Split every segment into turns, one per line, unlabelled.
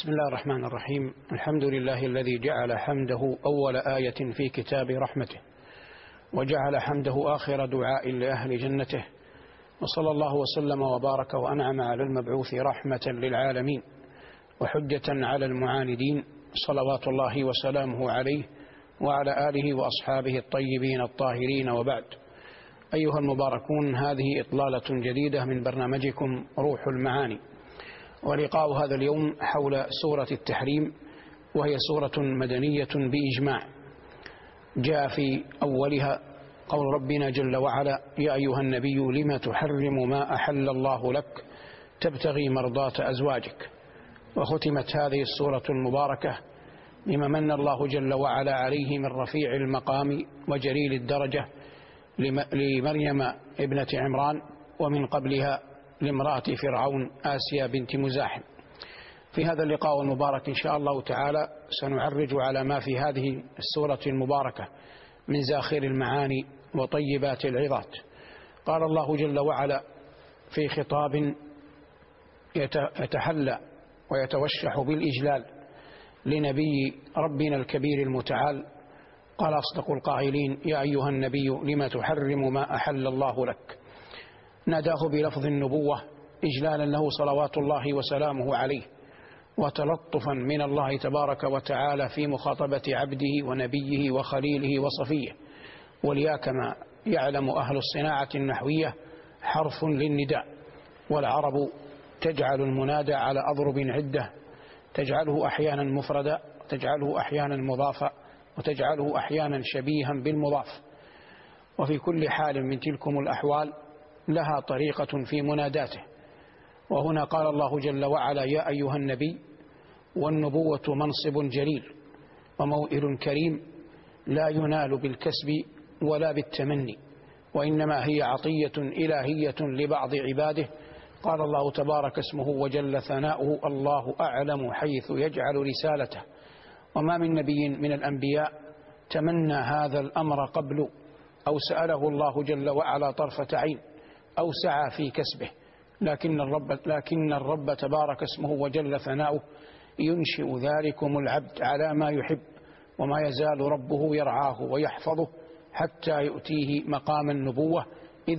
بسم الله الرحمن الرحيم. الحمد لله الذي جعل حمده أول آية في كتاب رحمته، وجعل حمده آخر دعاء لأهل جنته، وصلى الله وسلم وبارك وأنعم على المبعوث رحمة للعالمين وحجة على المعاندين، صلوات الله وسلامه عليه وعلى آله وأصحابه الطيبين الطاهرين، وبعد. أيها المباركون، هذه إطلالة جديدة من برنامجكم روح المعاني، ولقاء هذا اليوم حول سورة التحريم، وهي سورة مدنية بإجماع. جاء في أولها قول ربنا جل وعلا: يا أيها النبي لما تحرم ما أحل الله لك تبتغي مرضات أزواجك. وختمت هذه السورة المباركة بما من الله جل وعلا عليه من رفيع المقام وجليل الدرجة لمريم ابنة عمران، ومن قبلها لامرأة فرعون آسيا بنت مزاحم. في هذا اللقاء المبارك إن شاء الله تعالى سنعرج على ما في هذه السورة المباركة من زاخر المعاني وطيبات العظات. قال الله جل وعلا في خطاب يتحلى ويتوشح بالإجلال لنبي ربنا الكبير المتعال، قال أصدق القائلين: يا أيها النبي لما تحرم ما أحل الله لك. ناداه بلفظ النبوة إجلالا له صلوات الله وسلامه عليه، وتلطفا من الله تبارك وتعالى في مخاطبة عبده ونبيه وخليله وصفيه. وليا كما يعلم أهل الصناعة النحوية حرف للنداء، والعرب تجعل المنادى على أضرب عدة، تجعله أحيانا مفردا، تجعله أحيانا مضافا، وتجعله أحيانا شبيها بالمضاف. وفي كل حال من تلكم الأحوال لها طريقة في مناداته. وهنا قال الله جل وعلا: يا أيها النبي. والنبوة منصب جليل وموئل كريم لا ينال بالكسب ولا بالتمني، وإنما هي عطية إلهية لبعض عباده. قال الله تبارك اسمه وجل ثناؤه: الله أعلم حيث يجعل رسالته، وما من نبي من الأنبياء تمنى هذا الأمر قبل، أو سأله الله جل وعلا طرفة عين، أو سعى في كسبه، لكن الرب تبارك اسمه وجل ثناؤه ينشئ ذلكم العبد على ما يحب، وما يزال ربه يرعاه ويحفظه حتى يؤتيه مقام النبوة، إذ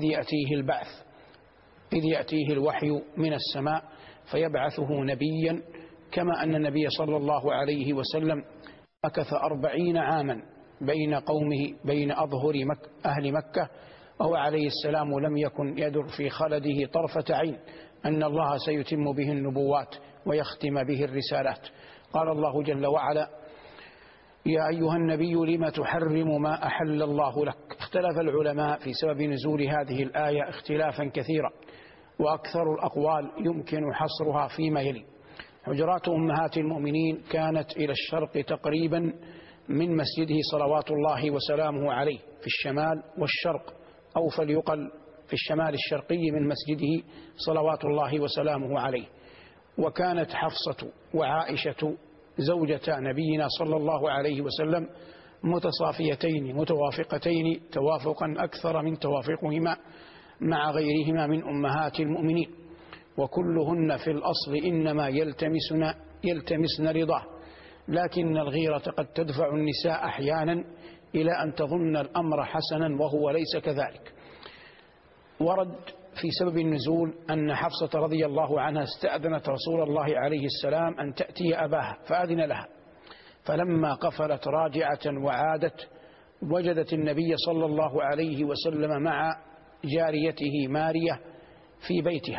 يأتيه الوحي من السماء فيبعثه نبيا، كما أن النبي صلى الله عليه وسلم مكث 40 عاما بين قومه بين أظهر أهل مكة، وهو عليه السلام لم يكن يدر في خلده طرفة عين أن الله سيتم به النبوات ويختم به الرسالات. قال الله جل وعلا: يا أيها النبي لما تحرم ما أحل الله لك. اختلف العلماء في سبب نزول هذه الآية اختلافا كثيرا، وأكثر الأقوال يمكن حصرها فيما يلي: حجرات أمهات المؤمنين كانت إلى الشرق تقريبا من مسجده صلوات الله وسلامه عليه في الشمال والشرق، أو فليقل في الشمال الشرقي من مسجده صلوات الله وسلامه عليه. وكانت حفصة وعائشة زوجتا نبينا صلى الله عليه وسلم متصافيتين متوافقتين توافقا أكثر من توافقهما مع غيرهما من أمهات المؤمنين، وكلهن في الأصل إنما يلتمسن رضاه، لكن الغيرة قد تدفع النساء أحيانا إلى أن تظن الأمر حسنا وهو ليس كذلك. ورد في سبب النزول أن حفصة رضي الله عنها استأذنت رسول الله عليه السلام أن تأتي أباها فأذن لها، فلما قفلت راجعة وعادت وجدت النبي صلى الله عليه وسلم مع جاريته مارية في بيتها،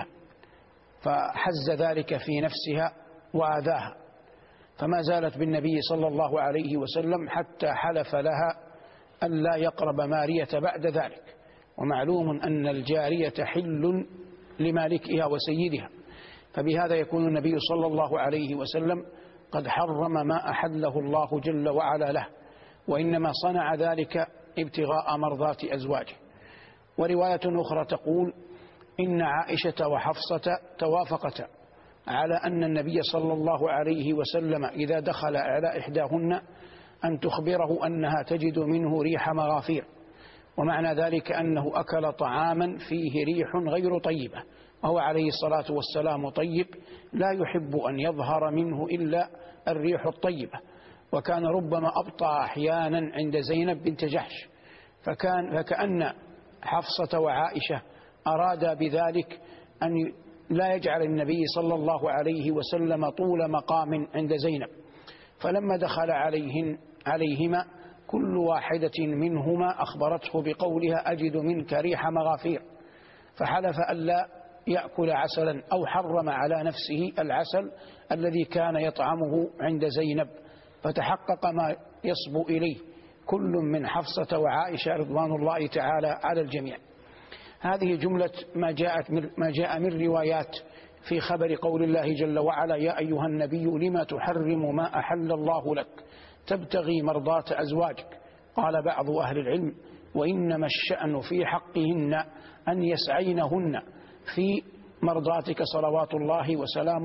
فحز ذلك في نفسها وآذاها، فما زالت بالنبي صلى الله عليه وسلم حتى حلف لها أن لا يقرب مارية بعد ذلك. ومعلوم أن الجارية حل لمالكها وسيدها، فبهذا يكون النبي صلى الله عليه وسلم قد حرم ما أحله الله جل وعلا له، وإنما صنع ذلك ابتغاء مرضات أزواجه. ورواية أخرى تقول إن عائشة وحفصة توافقتا على أن النبي صلى الله عليه وسلم إذا دخل على إحداهن أن تخبره أنها تجد منه ريح مغافير، ومعنى ذلك أنه أكل طعاما فيه ريح غير طيبة، وهو عليه الصلاة والسلام طيب لا يحب أن يظهر منه إلا الريح الطيبة، وكان ربما أبطأ أحيانا عند زينب بنت جحش، فكأن حفصة وعائشة أرادا بذلك أن لا يجعل النبي صلى الله عليه وسلم طول مقام عند زينب. فلما دخل عليهما كل واحدة منهما أخبرته بقولها أجد منك ريح مغافير، فحلف ألا يأكل عسلا أو حرم على نفسه العسل الذي كان يطعمه عند زينب، فتحقق ما يصبو إليه كل من حفصة وعائشة رضوان الله تعالى على الجميع. هذه جملة ما جاء من روايات في خبر قول الله جل وعلا يا أيها النبي لما تحرم ما أحل الله لك تبتغي مرضات أزواجك. قال بعض أهل العلم وإنما الشأن في حقهن أن يسعينهن في مرضاتك صلوات الله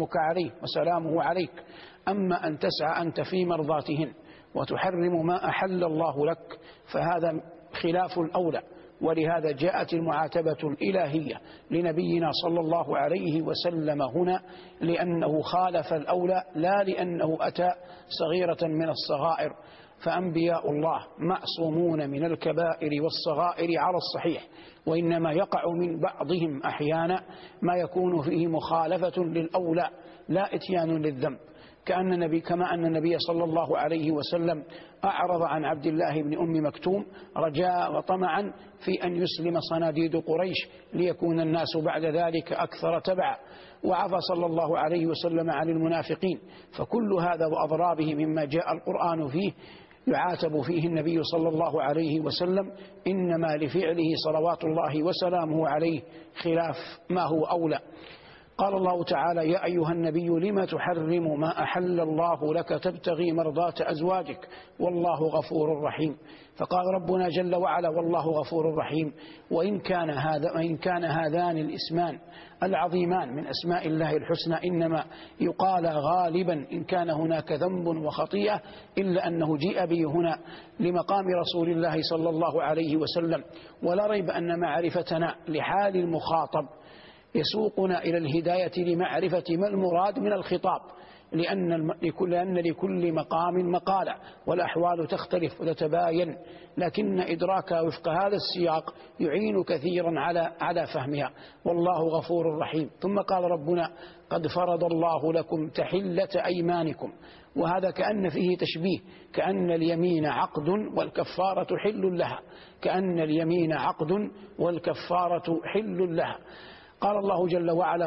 وسلامه عليك، أما أن تسعى أنت في مرضاتهن وتحرم ما أحل الله لك فهذا خلاف الأولى. ولهذا جاءت المعاتبة الإلهية لنبينا صلى الله عليه وسلم هنا، لأنه خالف الأولى لا لأنه أتى صغيرة من الصغائر، فأنبياء الله معصومون من الكبائر والصغائر على الصحيح، وإنما يقع من بعضهم أحيانا ما يكون فيه مخالفة للأولى لا إتيان للذنب، كما أن النبي صلى الله عليه وسلم أعرض عن عبد الله بن أم مكتوم رجاء وطمعا في أن يسلم صناديد قريش ليكون الناس بعد ذلك أكثر تبعا، وعفى صلى الله عليه وسلم عن المنافقين. فكل هذا وأضرابه مما جاء القرآن فيه يعاتب فيه النبي صلى الله عليه وسلم، إنما لفعله صلوات الله وسلامه عليه خلاف ما هو أولى. قال الله تعالى يا أيها النبي لما تحرم ما أحل الله لك تبتغي مرضات أزواجك والله غفور رحيم. فقال ربنا جل وعلا والله غفور رحيم، وإن كان هذان الاسمان العظيمان من أسماء الله الحسنى إنما يقال غالبا إن كان هناك ذنب وخطيئة، إلا أنه جيء به هنا لمقام رسول الله صلى الله عليه وسلم. ولا ريب أن معرفتنا لحال المخاطب يسوقنا إلى الهداية لمعرفة ما المراد من الخطاب، لأن لكل مقام مقالة والأحوال تختلف وتتباين، لكن إدراكها وفق هذا السياق يعين كثيرا على فهمها. والله غفور رحيم. ثم قال ربنا قد فرض الله لكم تحلة أيمانكم، وهذا كأن فيه تشبيه، كأن اليمين عقد والكفارة حل لها، كأن اليمين عقد والكفارة حل لها. قال الله جل وعلا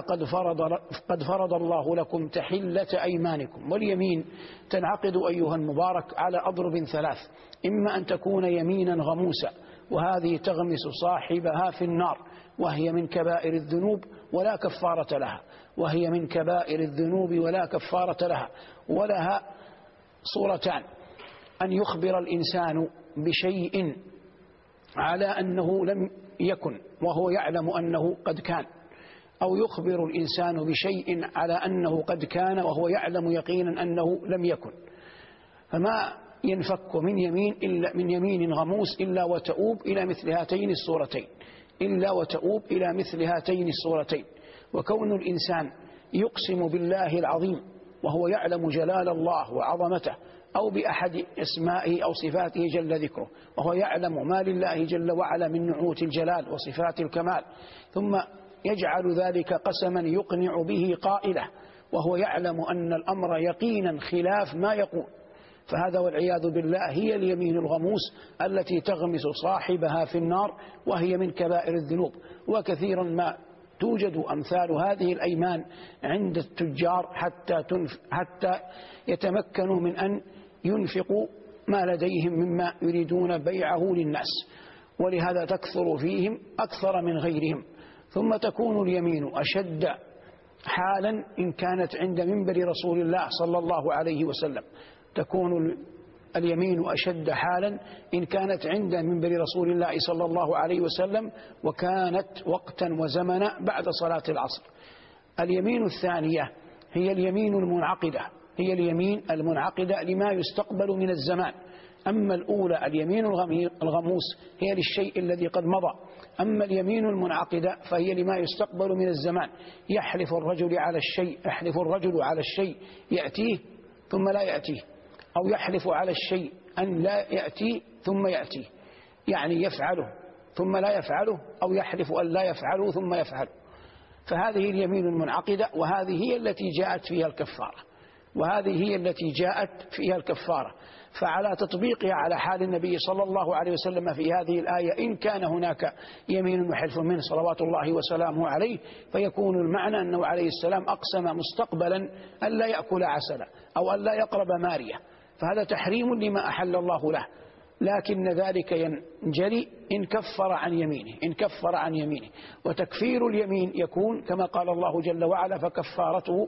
قد فرض الله لكم تحلة أيمانكم. واليمين تنعقد أيها المبارك على أضرب ثلاث، إما أن تكون يمينا غموسة وهذه تغمس صاحبها في النار وهي من كبائر الذنوب ولا كفارة لها، وهي من كبائر الذنوب ولا كفارة لها. ولها صورتان: أن يخبر الإنسان بشيء على أنه لم يكن وهو يعلم أنه قد كان، أو يخبر الإنسان بشيء على أنه قد كان وهو يعلم يقينا أنه لم يكن. فما ينفك من يمين غموس إلا وتؤوب إلى مثل هاتين الصورتين. وكون الإنسان يقسم بالله العظيم وهو يعلم جلال الله وعظمته، أو بأحد أسمائه أو صفاته جل ذكره وهو يعلم ما لله جل وعلا من نعوت الجلال وصفات الكمال، ثم يجعل ذلك قسما يقنع به قائله وهو يعلم أن الأمر يقينا خلاف ما يقول، فهذا والعياذ بالله هي اليمين الغموس التي تغمس صاحبها في النار وهي من كبائر الذنوب. وكثيرا ما توجد أمثال هذه الأيمان عند التجار حتى يتمكنوا من أن ينفقوا ما لديهم مما يريدون بيعه للناس، ولهذا تكثر فيهم أكثر من غيرهم. ثم تكون اليمين أشد حالا إن كانت عند منبر رسول الله صلى الله عليه وسلم، تكون اليمين أشد حالا إن كانت عند منبر رسول الله صلى الله عليه وسلم وكانت وقتا وزمنا بعد صلاة العصر. اليمين الثانية هي اليمين المنعقدة هي اليمين المنعقدة لما يستقبل من الزمان. أما الأولى اليمين الغموس هي للشيء الذي قد مضى. أما اليمين المنعقدة فهي لما يستقبل من الزمان. يحلف الرجل على الشيء يأتيه ثم لا يأتيه، أو يحلف على الشيء أن لا يأتيه ثم يأتيه، يعني يفعله ثم لا يفعله، أو يحلف أن لا يفعله ثم يفعله. فهذه اليمين المنعقدة، وهذه هي التي جاءت فيها الكفارة. فعلى تطبيقها على حال النبي صلى الله عليه وسلم في هذه الآية، إن كان هناك يمين وحلف منه صلوات الله وسلامه عليه، فيكون المعنى أنه عليه السلام أقسم مستقبلا ألا يأكل عسلا أو ألا يقرب مارية، فهذا تحريم لما أحل الله له، لكن ذلك ينجلي إن كفر عن يمينه. وتكفير اليمين يكون كما قال الله جل وعلا: فكفارته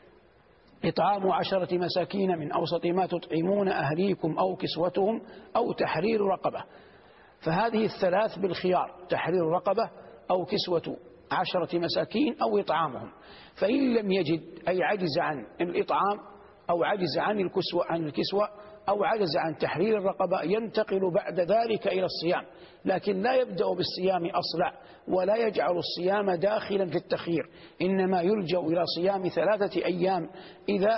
إطعام 10 مساكين من أوسط ما تطعمون أهليكم أو كسوتهم أو تحرير رقبة. فهذه الثلاث بالخيار: تحرير رقبة أو كسوة 10 مساكين أو إطعامهم. فإن لم يجد، أي عجز عن الإطعام أو عجز عن الكسوة أو عجز عن تحرير الرقبة، ينتقل بعد ذلك إلى الصيام، لكن لا يبدأ بالصيام أصلا، ولا يجعل الصيام داخلا في التخيير، إنما يلجأ إلى صيام 3 أيام إذا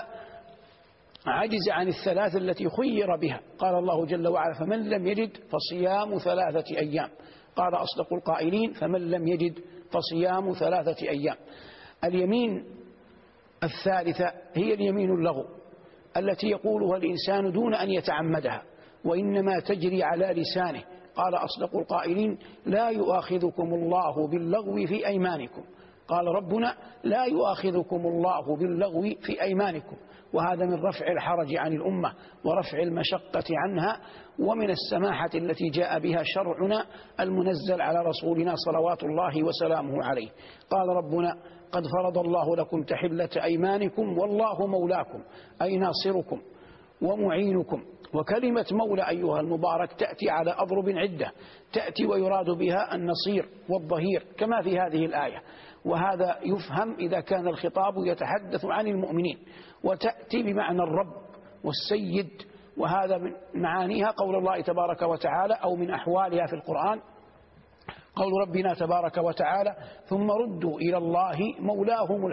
عجز عن الثلاث التي خير بها. قال الله جل وعلا: فمن لم يجد فصيام 3 أيام. قال أصدق القائلين: فمن لم يجد فصيام 3 أيام. اليمين الثالثة هي اليمين اللغو، التي يقولها الإنسان دون أن يتعمدها، وإنما تجري على لسانه. قال أصدق القائلين: لا يؤاخذكم الله باللغو في أيمانكم. قال ربنا: لا يؤاخذكم الله باللغو في أيمانكم. وهذا من رفع الحرج عن الأمة ورفع المشقة عنها، ومن السماحة التي جاء بها شرعنا المنزل على رسولنا صلوات الله وسلامه عليه. قال ربنا: قد فرض الله لكم تحلة أيمانكم والله مولاكم، أي ناصركم ومعينكم. وكلمة مولى أيها المبارك تأتي على أضرب عدة، تأتي ويراد بها النصير والظهير كما في هذه الآية، وهذا يفهم إذا كان الخطاب يتحدث عن المؤمنين. وتأتي بمعنى الرب والسيد، وهذا من معانيها قول الله تبارك وتعالى، أو من أحوالها في القرآن قول ربنا تبارك وتعالى: ثم ردوا إلى الله مولاهم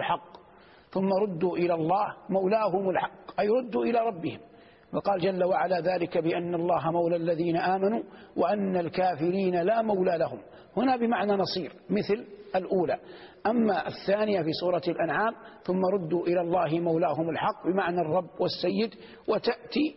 الحق، أي ردوا إلى ربهم. وقال جل وعلا: ذلك بأن الله مولى الذين آمنوا وأن الكافرين لا مولى لهم. هنا بمعنى نصير مثل الأولى. أما الثانية في سورة الأنعام: ثم ردوا إلى الله مولاهم الحق، بمعنى الرب والسيد، وتأتي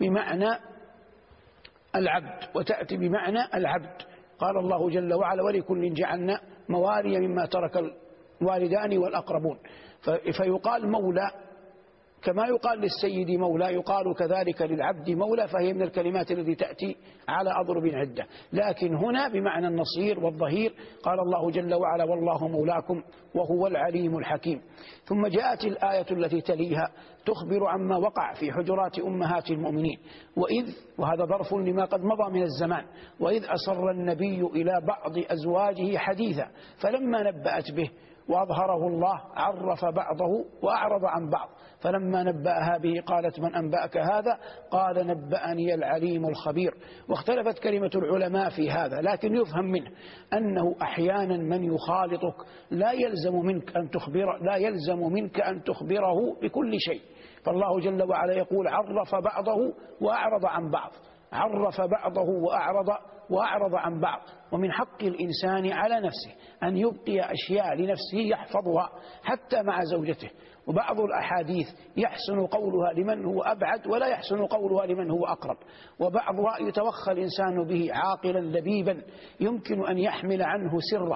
بمعنى العبد. قال الله جل وعلا: ولكل جعلنا موالي مما ترك الوالدان والأقربون. فيقال مولى كما يقال للسيد مولى، يقال كذلك للعبد مولى، فهي من الكلمات التي تأتي على أضرب عدة. لكن هنا بمعنى النصير والظهير. قال الله جل وعلا: والله مولاكم وهو العليم الحكيم. ثم جاءت الآية التي تليها تخبر عما وقع في حجرات أمهات المؤمنين. وهذا ظرف لما قد مضى من الزمان: وإذ أسر النبي إلى بعض أزواجه حديثا فلما نبأت به وأظهره الله عرف بعضه وأعرض عن بعض، فلما نبأها به قالت: من أنبأك هذا؟ قال: نبأني العليم الخبير. واختلفت كلمة العلماء في هذا، لكن يفهم منه أنه أحيانا من يخالطك لا يلزم منك أن تخبره بكل شيء. فالله جل وعلا يقول: عرف بعضه وأعرض عن بعض، عرف بعضه وأعرض عن بعض. ومن حق الإنسان على نفسه أن يبقي أشياء لنفسه يحفظها حتى مع زوجته. وبعض الأحاديث يحسن قولها لمن هو أبعد ولا يحسن قولها لمن هو أقرب، وبعضها يتوخى الإنسان به عاقلا لبيبا يمكن أن يحمل عنه سره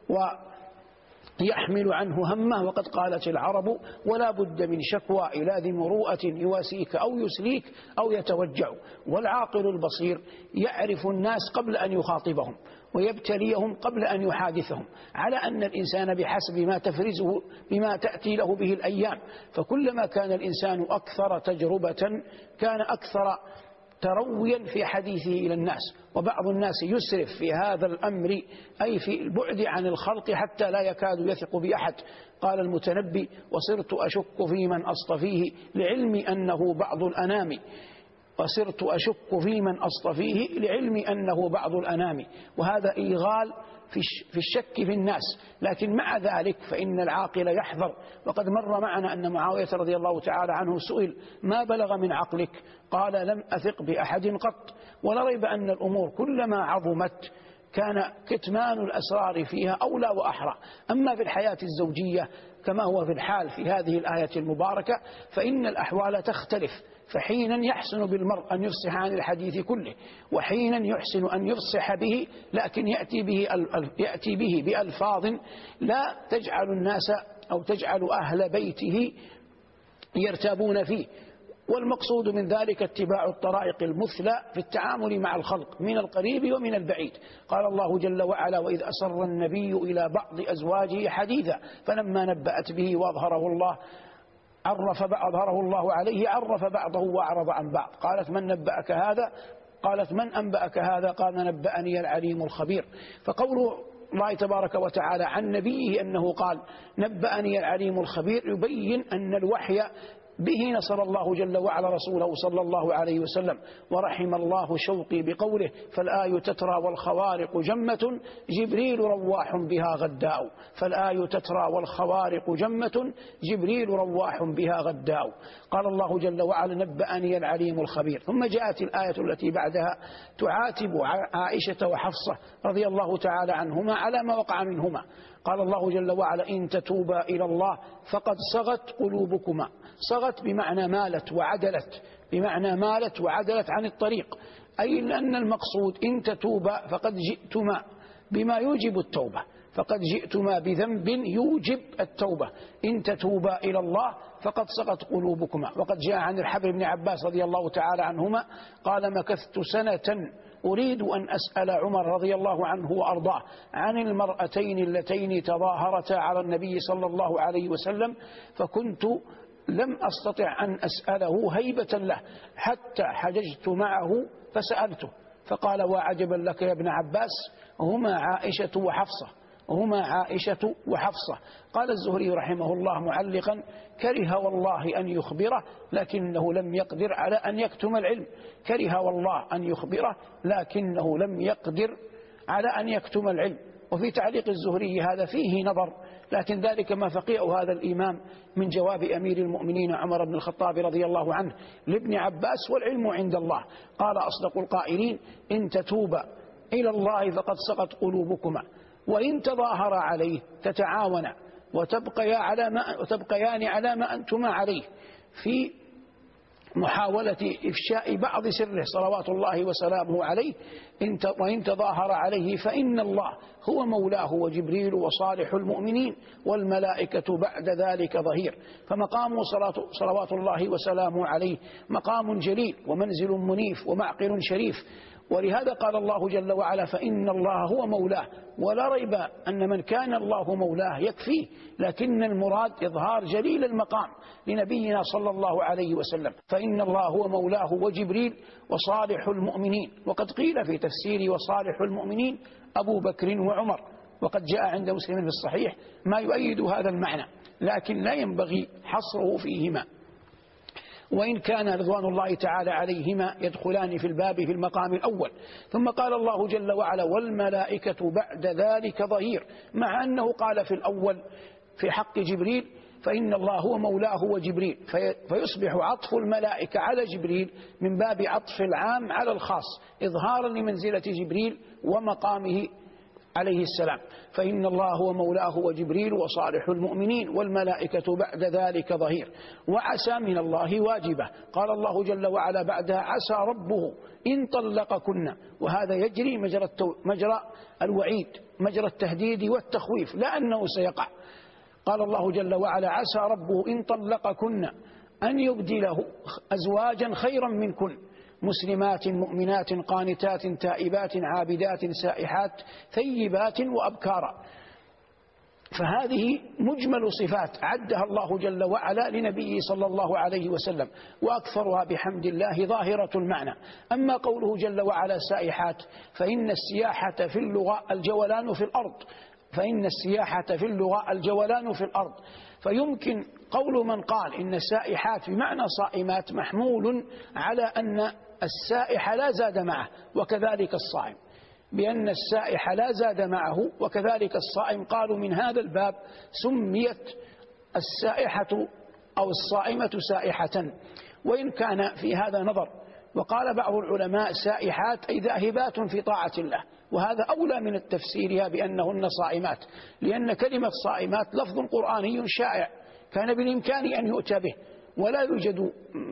ويحمل عنه همه. وقد قالت العرب: ولا بد من شكوى إلى ذي مروءة يواسيك أو يسليك أو يتوجع. والعاقل البصير يعرف الناس قبل أن يخاطبهم ويبتليهم قبل أن يحادثهم، على أن الإنسان بحسب ما تفرزه بما تأتي له به الأيام. فكلما كان الإنسان أكثر تجربة كان أكثر ترويا في حديثه إلى الناس. وبعض الناس يسرف في هذا الأمر، أي في البعد عن الخلق حتى لا يكاد يثق بأحد. قال المتنبي: وصرت أشك في من أصطفيه لعلمي أنه بعض الأنام. وصرت أشك في من أصطفيه لعلمي أنه بعض الأنام. وهذا إيغال في الشك في الناس، لكن مع ذلك فإن العاقل يحذر. وقد مر معنا أن معاوية رضي الله تعالى عنه سئل: ما بلغ من عقلك؟ قال: لم أثق بأحد قط. ولا ريب أن الأمور كلما عظمت كان كتمان الأسرار فيها أولى وأحرى. أما في الحياة الزوجية كما هو في الحال في هذه الآية المباركة فإن الأحوال تختلف، فحينا يحسن بالمرء أن يفصح عن الحديث كله، وحينا يحسن أن يفصح به، لكن يأتي به بألفاظ لا تجعل الناس أو تجعل أهل بيته يرتابون فيه. والمقصود من ذلك اتباع الطرائق المثلى في التعامل مع الخلق من القريب ومن البعيد. قال الله جل وعلا: وإذ أسر النبي إلى بعض أزواجه حديثا فلما نبأت به وأظهره الله عليه عرف بعضه وأعرض عن بعض. قالت: من نبأك هذا؟ قالت: من أنبأك هذا؟ قال: نبأني العليم الخبير. فقول الله تبارك وتعالى عن نبيه أنه قال: نبأني العليم الخبير يبين أن الوحي به نصر الله جل وعلا رسوله صلى الله عليه وسلم. ورحم الله شوقي بقوله: فالآي تترى والخوارق جمة جبريل رواح بها غداء. فالآي تترى والخوارق جمة جبريل رواح بها غداء. قال الله جل وعلا: نبأني العليم الخبير. ثم جاءت الآية التي بعدها تعاتب عائشة وحفصة رضي الله تعالى عنهما على ما وقع منهما. قال الله جل وعلا: إن تتوبا إلى الله فقد صغت قلوبكما. صغت بمعنى مالت وعدلت عن الطريق، أي أن المقصود إن تتوبا فقد جئتما بما يوجب التوبة، فقد جئتما بذنب يوجب التوبة. إن تتوبا إلى الله فقد صغت قلوبكما. وقد جاء عن الحبر بن عباس رضي الله تعالى عنهما قال: مكثت سنة أريد أن أسأل عمر رضي الله عنه وأرضاه عن المرأتين اللتين تظاهرتا على النبي صلى الله عليه وسلم، فكنت لم أستطع أن أسأله هيبة له حتى حججت معه فسألته فقال: وعجبا لك يا ابن عباس، هما عائشة وحفصة. قال الزهري رحمه الله معلقا: كره والله أن يخبره لكنه لم يقدر على أن يكتم العلم. كره والله أن يخبره لكنه لم يقدر على أن يكتم العلم. وفي تعليق الزهري هذا فيه نظر، لكن ذلك ما فقيه هذا الإمام من جواب أمير المؤمنين عمر بن الخطاب رضي الله عنه لابن عباس: والعلم عند الله. قال أصدق القائلين: إن تتوبا إلى الله فقد صغت قلوبكما، وإن تظاهر عليه تتعاونا وتبقيان على ما أنتما عليه في محاولة إفشاء بعض سره صلوات الله وسلامه عليه. وإن تظاهر عليه فإن الله هو مولاه وجبريل وصالح المؤمنين والملائكة بعد ذلك ظهير. فمقام صلوات الله وسلامه عليه مقام جليل ومنزل منيف ومعقل شريف. ولهذا قال الله جل وعلا: فإن الله هو مولاه. ولا ريب أن من كان الله مولاه يكفيه، لكن المراد إظهار جليل المقام لنبينا صلى الله عليه وسلم. فإن الله هو مولاه وجبريل وصالح المؤمنين. وقد قيل في تفسير وصالح المؤمنين أبو بكر وعمر، وقد جاء عند مسلم في الصحيح ما يؤيد هذا المعنى، لكن لا ينبغي حصره فيهما، وإن كان رضوان الله تعالى عليهما يدخلان في الباب في المقام الأول. ثم قال الله جل وعلا: والملائكة بعد ذلك ظهير، مع أنه قال في الأول في حق جبريل فإن الله هو مولاه وجبريل، فيصبح عطف الملائكة على جبريل من باب عطف العام على الخاص إظهارا لمنزلة جبريل ومقامه عليه السلام. فإن الله هو مولاه وجبريل وصالح المؤمنين والملائكة بعد ذلك ظهير. وعسى من الله واجبة. قال الله جل وعلا بعدها: عسى ربه إن طلقكن. وهذا يجري مجرى الوعيد، مجرى التهديد والتخويف، لا أنه سيقع. قال الله جل وعلا: عسى ربه إن طلقكن أن يبدله أزواجا خيرا منكن مسلمات مؤمنات قانتات تائبات عابدات سائحات ثيبات وأبكارا. فهذه مجمل صفات عدها الله جل وعلا لنبيه صلى الله عليه وسلم، وأكثرها بحمد الله ظاهرة المعنى. أما قوله جل وعلا سائحات، فإن السياحة في اللغة الجولان في الأرض، فإن السياحة في اللغة الجولان في الأرض. فيمكن قول من قال إن السائحات بمعنى صائمات محمول على أن السائح لا زاد معه وكذلك الصائم، بأن السائح لا زاد معه وكذلك الصائم. قالوا من هذا الباب سميت السائحة أو الصائمة سائحة، وإن كان في هذا نظر. وقال بعض العلماء سائحات أي ذاهبات في طاعة الله، وهذا أولى من التفسيرها بأنهن صائمات، لأن كلمة صائمات لفظ قرآني شائع كان بالإمكان أن يؤتى به، ولا يوجد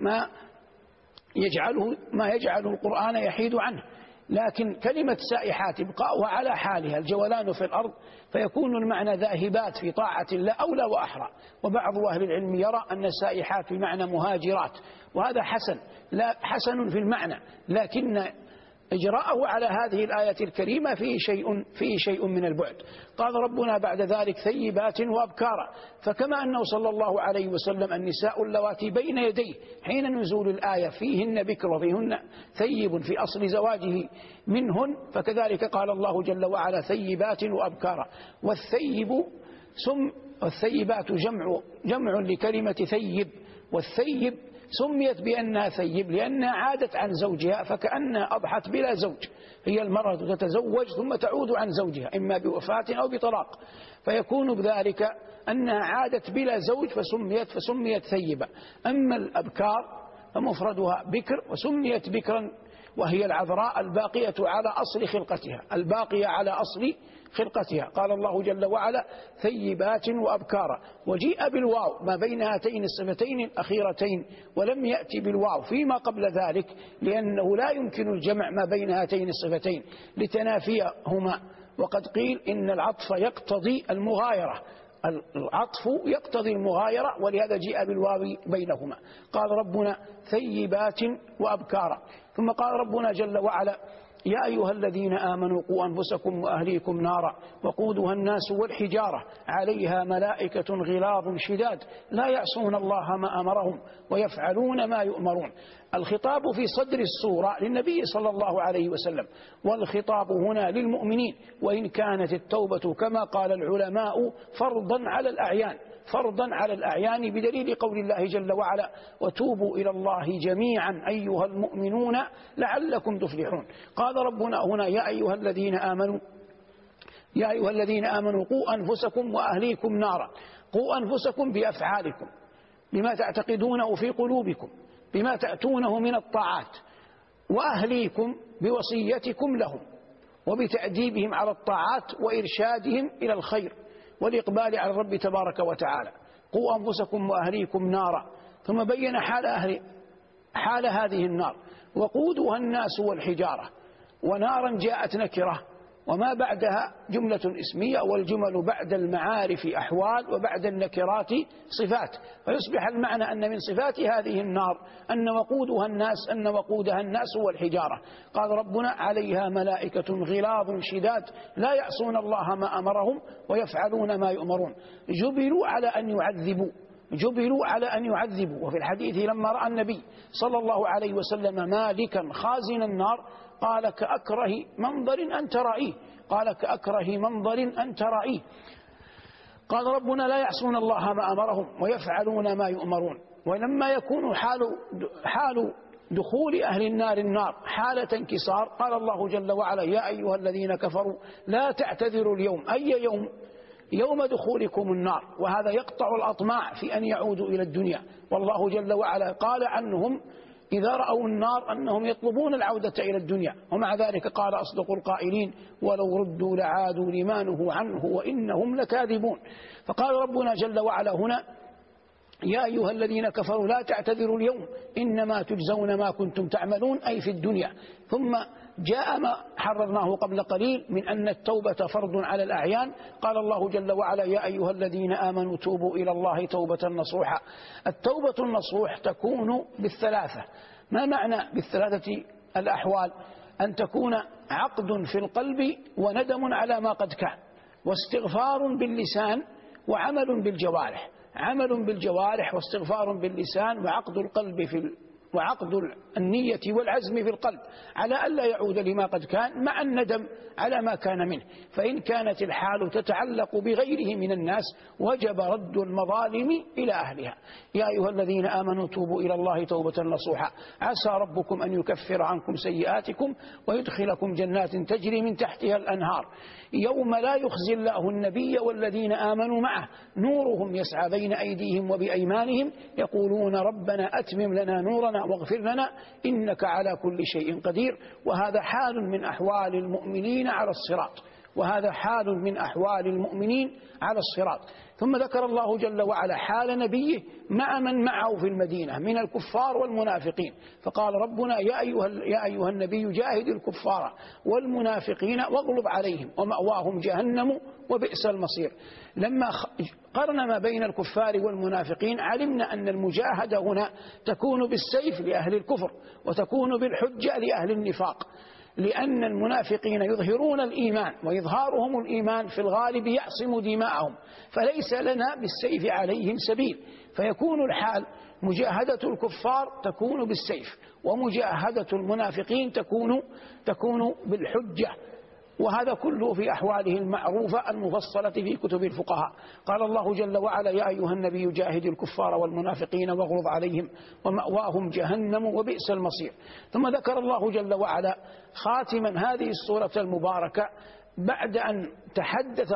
ما يجعل القرآن يحيد عنه. لكن كلمة سائحات إبقاؤها على حالها الجولان في الأرض، فيكون المعنى ذاهبات في طاعة الله أولى وأحرى. وبعض أهل العلم يرى أن سائحات بمعنى مهاجرات، وهذا حسن، لا حسن في المعنى، لكن إجراءه على هذه الآية الكريمة فيه شيء من البعد. قال ربنا بعد ذلك ثيبات وأبكارا، فكما أنه صلى الله عليه وسلم النساء اللواتي بين يديه حين نزول الآية فيهن بكر وفيهن ثيب في أصل زواجه منهن، فكذلك قال الله جل وعلا ثيبات وأبكارا. والثيبات جمع لكلمة ثيب، والثيب سميت بأنها ثيب لأنها عادت عن زوجها، فكأنها أضحت بلا زوج. هي المرأة تتزوج ثم تعود عن زوجها إما بوفاة أو بطلاق، فيكون بذلك أنها عادت بلا زوج فسميت ثيبة. أما الأبكار فمفردها بكر، وسميت بكرا وهي العذراء الباقية على أصل خلقتها، الباقية على أصل خلقتها. قال الله جل وعلا ثيبات وأبكارا، وجيء بالواو ما بين هاتين الصفتين الأخيرتين، ولم يأتي بالواو فيما قبل ذلك، لأنه لا يمكن الجمع ما بين هاتين الصفتين لتنافيهما. وقد قيل إن العطف يقتضي المغايرة، العطف يقتضي المغايرة، ولهذا جاء بالواو بينهما. قال ربنا ثيبات وأبكارا. ثم قال ربنا جل وعلا يا أيها الذين آمنوا قوا أنفسكم وأهليكم نارا وقودها الناس والحجارة عليها ملائكة غلاظ شداد لا يعصون الله ما أمرهم ويفعلون ما يؤمرون. الخطاب في صدر السورة للنبي صلى الله عليه وسلم، والخطاب هنا للمؤمنين، وإن كانت التوبة كما قال العلماء فرضا على الأعيان بدليل قول الله جل وعلا وتوبوا إلى الله جميعا أيها المؤمنون لعلكم تفلحون. قال ربنا هنا يا أيها الذين آمنوا قوا أنفسكم وأهليكم نارا. قوا أنفسكم بأفعالكم، بما تعتقدونه في قلوبكم، بما تأتونه من الطاعات، وأهليكم بوصيتكم لهم وبتأديبهم على الطاعات وإرشادهم إلى الخير والإقبال على الرب تبارك وتعالى. قوا أنفسكم وأهليكم نارا، ثم بين حال هذه النار وقودها الناس والحجارة. ونارا جاءت نكرة وما بعدها جملة اسمية، والجمل بعد المعارف أحوال وبعد النكرات صفات، فيصبح المعنى أن من صفات هذه النار أن وقودها الناس والحجارة. قال ربنا عليها ملائكة غلاظ شداد لا يعصون الله ما أمرهم ويفعلون ما يؤمرون. جبلوا على أن يعذبوا. وفي الحديث لما رأى النبي صلى الله عليه وسلم مالكا خازن النار قال كأكره منظر أن ترائيه. قال ربنا لا يعصون الله ما أمرهم ويفعلون ما يؤمرون. ولما يكون حال دخول أهل النار حالة انكسار، قال الله جل وعلا يا أيها الذين كفروا لا تعتذروا اليوم. أي يوم؟ يوم دخولكم النار، وهذا يقطع الأطماع في أن يعودوا إلى الدنيا. والله جل وعلا قال عنهم إذا رأوا النار أنهم يطلبون العودة إلى الدنيا، ومع ذلك قال أصدق القائلين ولو ردوا لعادوا لما نهوا عنه وإنهم لكاذبون. فقال ربنا جل وعلا هنا يا أيها الذين كفروا لا تعتذروا اليوم إنما تجزون ما كنتم تعملون، أي في الدنيا. ثم جاء ما حررناه قبل قليل من أن التوبة فرض على الأعيان. قال الله جل وعلا يا أيها الذين آمنوا توبوا إلى الله توبة نصوحا. التوبة النصوح تكون بالثلاثة. ما معنى بالثلاثة الأحوال؟ أن تكون عقد في القلب وندم على ما قد كان، واستغفار باللسان وعمل بالجوارح. عمل بالجوارح واستغفار باللسان وعقد القلب وعقد النية والعزم في القلب على ألا يعود لما قد كان مع الندم على ما كان منه. فإن كانت الحال تتعلق بغيره من الناس وجب رد المظالم إلى أهلها. يا أيها الذين آمنوا توبوا إلى الله توبة نصوحا عسى ربكم أن يكفر عنكم سيئاتكم ويدخلكم جنات تجري من تحتها الأنهار يوم لا يخزي الله النبي والذين آمنوا معه نورهم يسعى بين أيديهم وبأيمانهم يقولون ربنا أتمم لنا نورنا واغفر لنا إنك على كل شيء قدير. وهذا حال من أحوال المؤمنين على الصراط، وهذا حال من أحوال المؤمنين على الصراط. ثم ذكر الله جل وعلا حال نبيه مع من معه في المدينة من الكفار والمنافقين، فقال ربنا يا أيها النبي جاهد الكفار والمنافقين واغلظ عليهم ومأواهم جهنم وبئس المصير. لما قرن ما بين الكفار والمنافقين علمنا أن المجاهدة هنا تكون بالسيف لأهل الكفر وتكون بالحجة لأهل النفاق، لأن المنافقين يظهرون الإيمان وإظهارهم الإيمان في الغالب يعصم دماءهم، فليس لنا بالسيف عليهم سبيل. فيكون الحال مجاهدة الكفار تكون بالسيف ومجاهدة المنافقين تكون بالحجة، وهذا كله في أحواله المعروفة المفصلة في كتب الفقهاء. قال الله جل وعلا يا أيها النبي جاهد الكفار والمنافقين واغلظ عليهم ومأواهم جهنم وبئس المصير. ثم ذكر الله جل وعلا خاتما هذه السورة المباركة بعد أن تحدث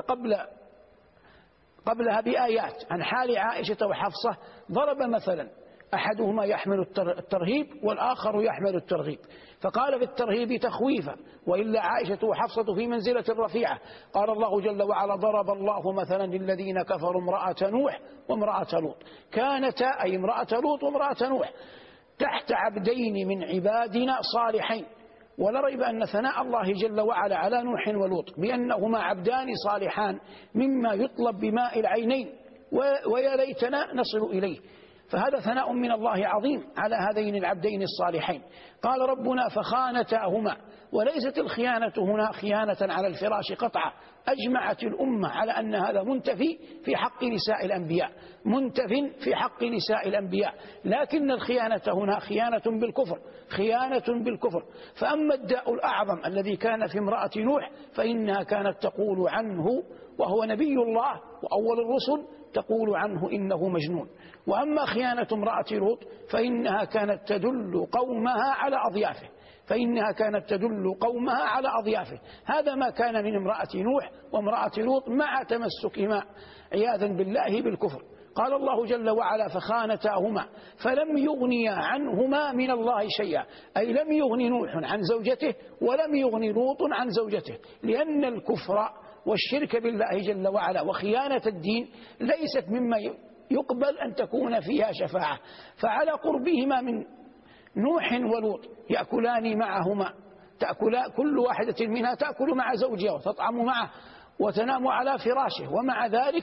قبلها بآيات عن حال عائشة وحفصة، ضرب مثلا أحدهما يحمل الترهيب والآخر يحمل الترغيب، فقال في الترهيب تخويفا وإلا عائشة وحفصة في منزلة رفيعة. قال الله جل وعلا ضرب الله مثلا للذين كفروا امرأة نوح وامرأة لوط كانتا أي امرأة لوط وامرأة نوح تحت عبدين من عبادنا صالحين. ولا ريب أن ثناء الله جل وعلا على نوح ولوط بأنهما عبدان صالحان مما يطلب بماء العينين ويا ليتنا نصل إليه، فهذا ثناء من الله عظيم على هذين العبدين الصالحين. قال ربنا فخانتاهما، وليست الخيانة هنا خيانة على الفراش قطعا، أجمعت الأمة على أن هذا منتفي في حق نساء الأنبياء، منتف في حق نساء الأنبياء، لكن الخيانة هنا خيانة بالكفر، خيانة بالكفر. فأما الداء الأعظم الذي كان في امرأة نوح فإنها كانت تقول عنه وهو نبي الله وأول الرسل تقول عنه إنه مجنون. وأما خيانة امرأة لوط فإنها كانت تدل قومها على أضيافه، فإنها كانت تدل قومها على أضيافه. هذا ما كان من امرأة نوح وامرأة لوط مع تمسكهما عياذا بالله بالكفر. قال الله جل وعلا فخانتاهما فلم يغنيا عنهما من الله شيئا، أي لم يغني نوح عن زوجته ولم يغني لوط عن زوجته، لأن الكفر والشرك بالله جل وعلا وخيانة الدين ليست مما يقبل أن تكون فيها شفاعة. فعلى قربهما من نوح ولوط يأكلان معهما، كل واحدة منها تأكل مع زوجها وتطعم معه وتنام على فراشه، ومع ذلك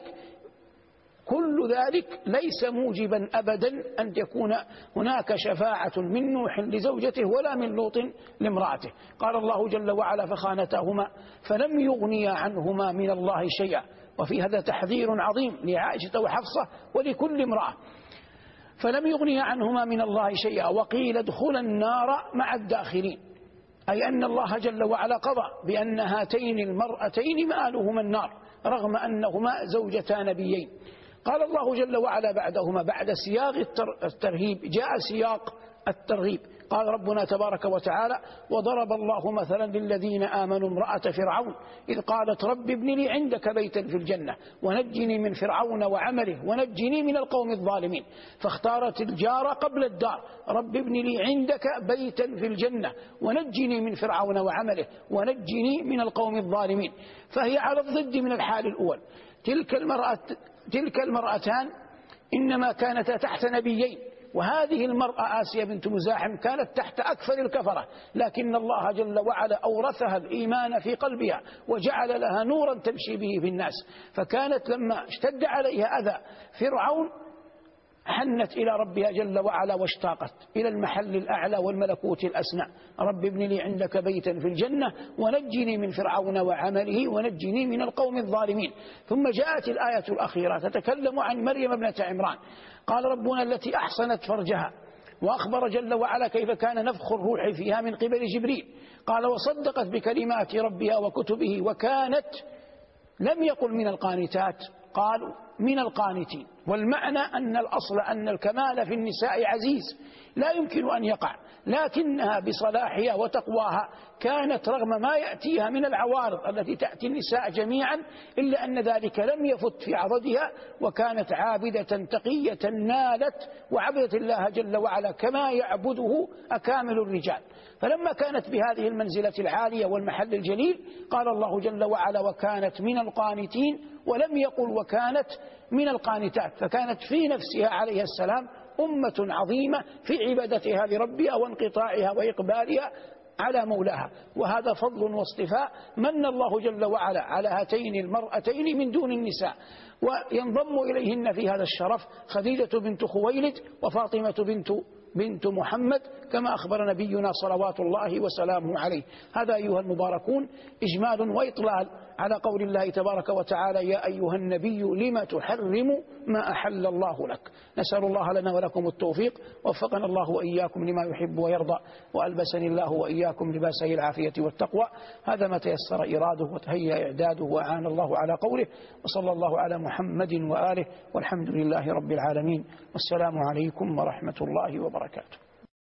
كل ذلك ليس موجبا أبدا أن يكون هناك شفاعة من نوح لزوجته ولا من لوط لامرأته. قال الله جل وعلا فخانتاهما فلم يغنيا عنهما من الله شيئا، وفي هذا تحذير عظيم لعائشة وحفصة ولكل امرأة. فلم يغنيا عنهما من الله شيئا وقيل ادخلا النار مع الداخلين، أي أن الله جل وعلا قضى بأن هاتين المرأتين مآلهما النار رغم أنهما زوجتا نبيين. قال الله جل وعلا بعدهما بعد سياق الترهيب جاء سياق الترغيب. قال ربنا تبارك وتعالى وضرب الله مثلا للذين آمنوا امرأة فرعون إذ قالت رب ابن لي عندك بيتا في الجنة ونجني من فرعون وعمله ونجني من القوم الظالمين، فاختارت الجار قبل الدار، رب ابن لي عندك بيتا في الجنة ونجني من فرعون وعمله ونجني من القوم الظالمين. فهي على الضد من الحال الأول. تلك المرأتان إنما كانتا تحت نبيين، وهذه المرأة آسيا بنت مزاحم كانت تحت أكثر الكفرة، لكن الله جل وعلا أورثها الإيمان في قلبها وجعل لها نورا تمشي به في الناس، فكانت لما اشتد عليها أذى فرعون حنت إلى ربها جل وعلا واشتاقت إلى المحل الأعلى والملكوت الأسنى. رب ابن لي عندك بيتا في الجنة ونجني من فرعون وعمله ونجني من القوم الظالمين. ثم جاءت الآية الأخيرة تتكلم عن مريم ابنة عمران. قال ربنا التي أحصنت فرجها، وأخبر جل وعلا كيف كان نفخ الروح فيها من قبل جبريل. قال وصدقت بكلمات ربها وكتبه وكانت، لم يقل من القانتات، قالوا من القانتين. والمعنى أن الأصل أن الكمال في النساء عزيز لا يمكن أن يقع، لكنها بصلاحها وتقواها كانت رغم ما يأتيها من العوارض التي تأتي النساء جميعا إلا أن ذلك لم يفت في عضدها، وكانت عابدة تقية نالت وعبدت الله جل وعلا كما يعبده أكامل الرجال. فلما كانت بهذه المنزلة العالية والمحل الجليل قال الله جل وعلا وكانت من القانتين، ولم يقل وكانت من القانتات، فكانت في نفسها عليه السلام أمة عظيمة في عبادتها لربها وانقطاعها وإقبالها على مولاها. وهذا فضل واصطفاء من الله جل وعلا على هاتين المرأتين من دون النساء. وينضم إليهن في هذا الشرف خديجة بنت خويلد وفاطمة بنت محمد كما أخبر نبينا صلوات الله وسلامه عليه. هذا أيها المباركون إجمال وإطلال على قول الله تبارك وتعالى يا أيها النبي لما تحرم ما أحل الله لك. نسأل الله لنا ولكم التوفيق، وفقنا الله وإياكم لما يحب ويرضى، وألبسني الله وإياكم لباسي العافية والتقوى. هذا ما تيسر إراده وتهيأ إعداده وأعان الله على قوله. وصلى الله على محمد وآله، والحمد لله رب العالمين، والسلام عليكم ورحمة الله وبركاته.